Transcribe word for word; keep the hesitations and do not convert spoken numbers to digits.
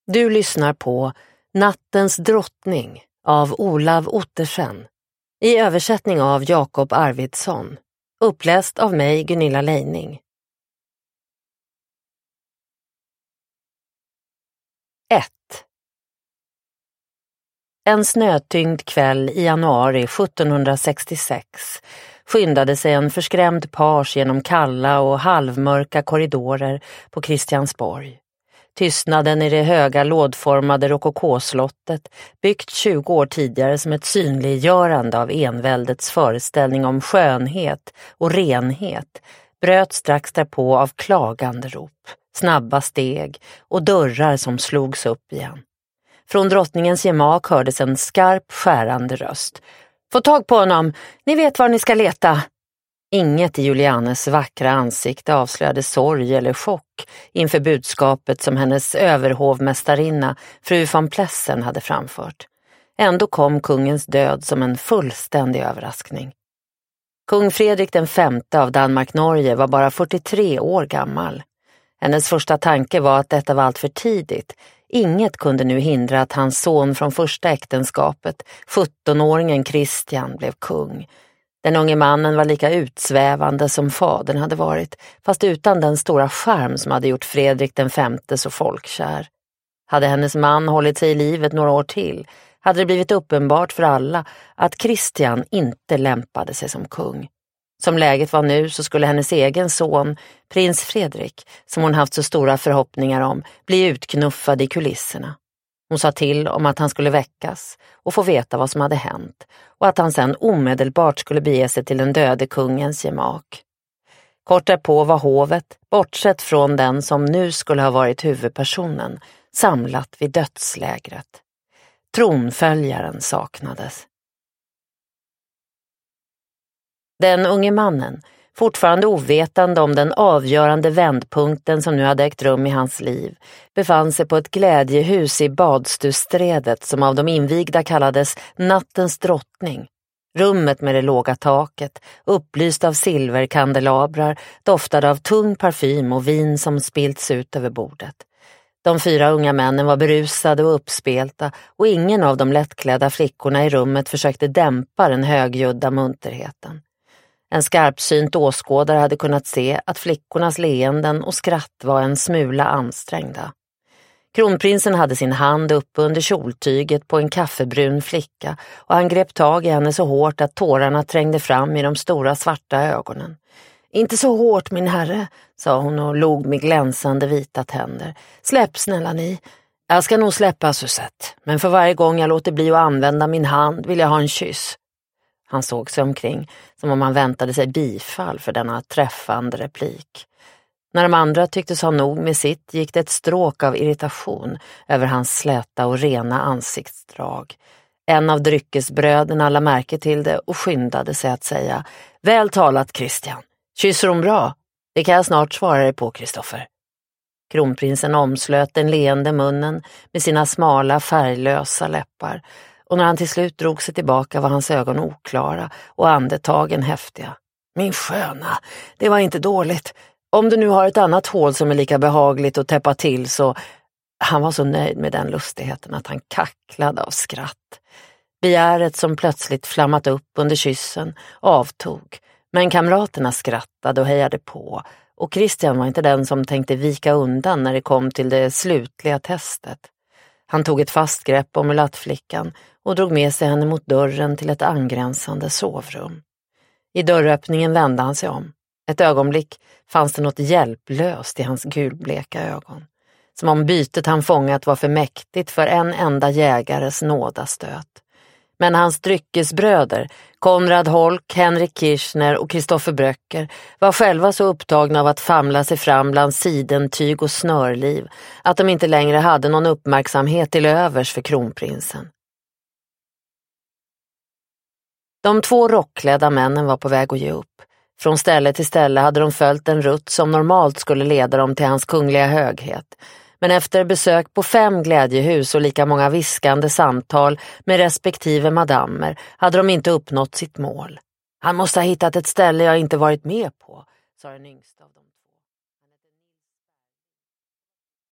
Du lyssnar på Nattens drottning av Olav Ottersen i översättning av Jakob Arvidsson, uppläst av mig Gunilla Leining. ett. En snötyngd kväll i januari sjuttonhundrasextiosex skyndade sig en förskrämd page genom kalla och halvmörka korridorer på Kristiansborg. Tystnaden i det höga lådformade rokokåslottet, byggt tjugo år tidigare som ett synliggörande av enväldets föreställning om skönhet och renhet, bröt strax därpå av klagande rop, snabba steg och dörrar som slogs upp igen. Från drottningens gemak hördes en skarp, skärande röst. Få tag på honom, ni vet var ni ska leta. Inget i Julianes vackra ansikte avslöjade sorg eller chock inför budskapet som hennes överhovmästarinna, fru von Plessen, hade framfört. Ändå kom kungens död som en fullständig överraskning. Kung Fredrik den femte av Danmark-Norge var bara fyrtiotre år gammal. Hennes första tanke var att detta var allt för tidigt. Inget kunde nu hindra att hans son från första äktenskapet, sjuttonåringen Kristian, blev kung. Den unge mannen var lika utsvävande som fadern hade varit, fast utan den stora charm som hade gjort Fredrik den femte så folkkär. Hade hennes man hållit sig i livet några år till, hade det blivit uppenbart för alla att Kristian inte lämpade sig som kung. Som läget var nu så skulle hennes egen son, prins Fredrik, som hon haft så stora förhoppningar om, bli utknuffad i kulisserna. Hon sa till om att han skulle väckas och få veta vad som hade hänt och att han sedan omedelbart skulle bege sig till den döde kungens gemak. Kort därpå var hovet, bortsett från den som nu skulle ha varit huvudpersonen, samlat vid dödslägret. Tronföljaren saknades. Den unge mannen, fortfarande ovetande om den avgörande vändpunkten som nu hade ägt rum i hans liv, befann sig på ett glädjehus i Badstusträdet som av de invigda kallades Nattens drottning. Rummet med det låga taket, upplyst av silverkandelabrar, doftade av tung parfym och vin som spilts ut över bordet. De fyra unga männen var berusade och uppspelta och ingen av de lättklädda flickorna i rummet försökte dämpa den högljudda munterheten. En skarpsynt åskådare hade kunnat se att flickornas leenden och skratt var en smula ansträngda. Kronprinsen hade sin hand uppe under kjoltyget på en kaffebrun flicka och han grep tag i henne så hårt att tårarna trängde fram i de stora svarta ögonen. Inte så hårt, min herre, sa hon och log med glänsande vita tänder. Släpp snälla ni. Jag ska nog släppa, Susette, men för varje gång jag låter bli att använda min hand vill jag ha en kyss. Han såg sig omkring som om han väntade sig bifall för denna träffande replik. När de andra tycktes ha nog med sitt gick det ett stråk av irritation över hans släta och rena ansiktsdrag. En av dryckesbröderna lade märke till det och skyndade sig att säga: Väl talat, Kristian. Kysser hon bra? Det kan jag snart svara dig på, Kristoffer. Kronprinsen omslöt den leende munnen med sina smala färglösa läppar. Och när han till slut drog sig tillbaka var hans ögon oklara och andetagen häftiga. Min sköna, det var inte dåligt. Om du nu har ett annat hål som är lika behagligt att täppa till så... Han var så nöjd med den lustigheten att han kacklade av skratt. Begäret som plötsligt flammat upp under kyssen avtog. Men kamraterna skrattade och hejade på. Och Kristian var inte den som tänkte vika undan när det kom till det slutliga testet. Han tog ett fast grepp om mulattflickan och drog med sig henne mot dörren till ett angränsande sovrum. I dörröppningen vände han sig om. Ett ögonblick fanns det något hjälplöst i hans gulbleka ögon. Som om bytet han fångat var för mäktigt för en enda jägares nådastöt. Men hans dryckesbröder, Konrad Holk, Henrik Kirchner och Kristoffer Bröcker, var själva så upptagna av att famla sig fram bland sidentyg och snörliv att de inte längre hade någon uppmärksamhet till övers för kronprinsen. De två rockklädda männen var på väg att ge upp. Från ställe till ställe hade de följt en rutt som normalt skulle leda dem till hans kungliga höghet. Men efter besök på fem glädjehus och lika många viskande samtal med respektive madammer hade de inte uppnått sitt mål. Han måste ha hittat ett ställe jag inte varit med på, sa den yngsta av dem.